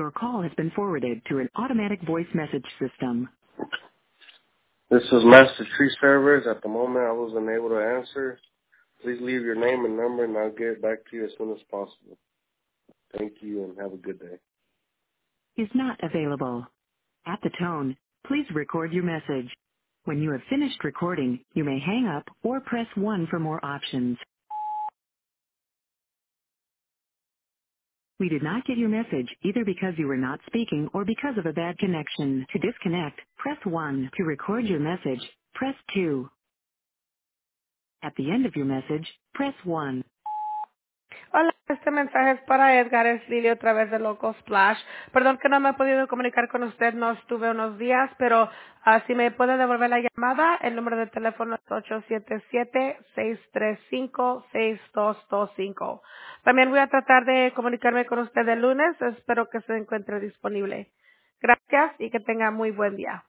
Your call has been forwarded to an automatic voice message system. This is Master Tree Servers. At the moment, I wasn't able to answer. Please leave your name and number, and I'll get back to you as soon as possible. Thank you, and have a good day. Is not available. At the tone, please record your message. When you have finished recording, you may hang up or press 1 for more options. We did not get your message either because you were not speaking or because of a bad connection. To disconnect, press 1. To record your message, press 2. At the end of your message, press 1. Hola, este mensaje es para Edgar Eslili otra vez de Local Splash. Perdón que no me he podido comunicar con usted, no estuve unos días, pero si me puede devolver la llamada, el número de teléfono es 877-635-6225. También voy a tratar de comunicarme con usted el lunes, espero que se encuentre disponible. Gracias y que tenga muy buen día.